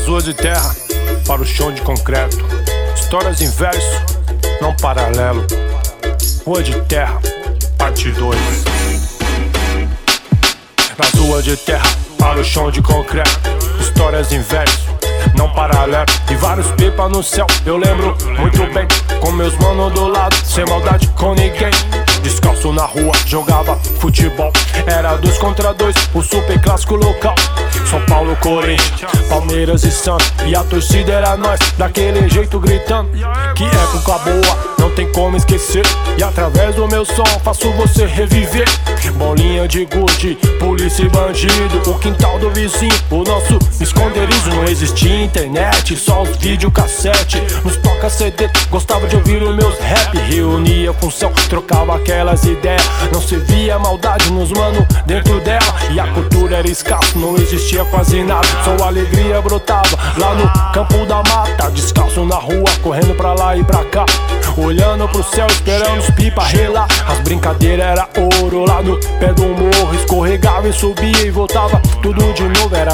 Das ruas de terra para o chão de concreto, histórias em verso, não paralelo. Rua de terra, parte 2. Das ruas de terra para o chão de concreto, histórias em verso, não paralelo. E vários pipa no céu, eu lembro muito bem, com meus manos do lado, sem maldade com ninguém. Descalço na rua, jogava futebol, era 2 contra 2, o super clássico local. São Paulo, Corinthians, Palmeiras e Santos, e a torcida era nós, daquele jeito gritando. Que época boa, não tem como esquecer. E através do meu som faço você reviver. Bolinha de gude, polícia e bandido, o quintal do vizinho, o nosso esconderijo. Não existia internet, só os videocassete, nos toca CD, gostava de ouvir os meus rap. Reunia função, trocava aquelas ideias, não se via maldade nos mano dentro dela. E a cultura era escassa, não existia quase nada, só alegria brotava lá no campo da mata. Descalço na rua, correndo pra lá e pra cá, olhando pro céu, esperando os pipa relar. As brincadeiras era ouro lá no pé do morro, escorregava e subia e voltava tudo de novo. Era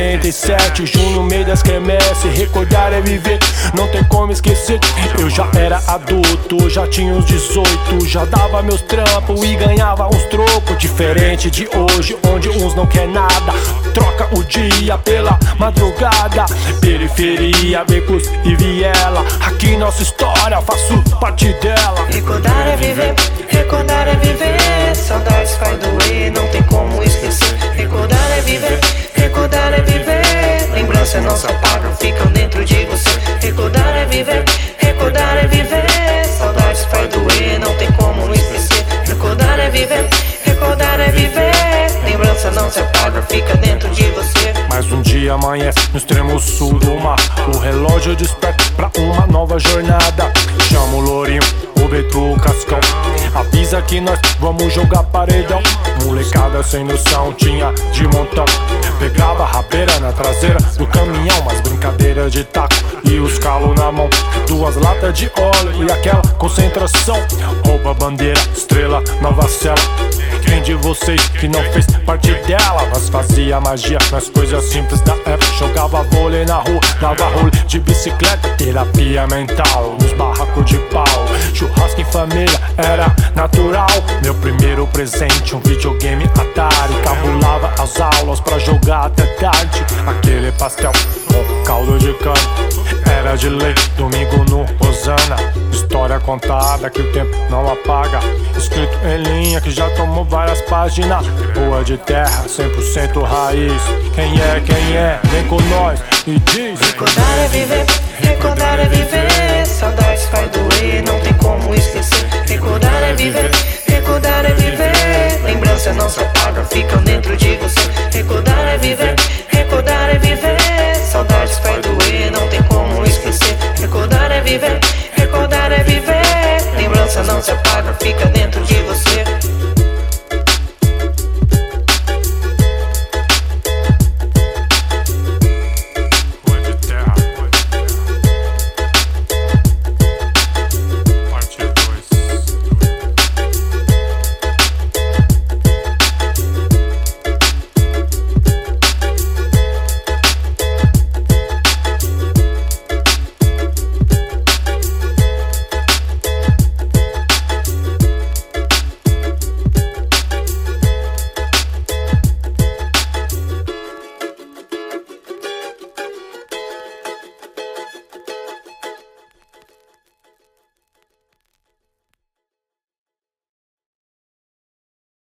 97, junho, meio das quermesse, recordar é viver, não tem como esquecer. Eu já era adulto, já tinha uns 18, já dava meus trampos e ganhava uns trocos. Diferente de hoje, onde uns não quer nada, troca o dia pela madrugada. Periferia, becos e viela, aqui nossa história, faço parte dela. Recordar é viver, recordar é viver, saudades faz doer, não tem como esquecer. Recordar é viver, recordar é viver, lembranças não se apagam, ficam dentro de você. Recordar é viver, recordar é viver, saudades faz doer, não tem como esquecer. Recordar é viver, recordar é viver, lembrança não se apaga, fica dentro de você. Mais um dia amanhece no extremo sul do mar, o relógio desperta pra uma nova jornada. Chama o lourinho, o Beto, o Cascão, avisa que nós vamos jogar paredão. Molecada sem noção tinha de montão, pegava rabeira na traseira do caminhão, mas brincadeira de taco e os calos na mão, 2 latas de óleo e aquela concentração. Rouba bandeira, estrela, nova cela. Quem de vocês que não fez parte dela? Nós fazia magia nas coisas simples da época, jogava vôlei na rua, dava rolê de bicicleta, terapia mental nos barracos de pau. Churrasco em família era natural, meu primeiro presente um videogame Atari. Cabulava as aulas pra jogar até tarde, aquele pastel com caldo de cana era de lei, domingo no Rosana. História contada que o tempo não apaga, escrito em linha que já tomou várias páginas. Rua de terra, 100% raiz. Quem é, vem com nós e diz. Recordar é viver, recordar é viver,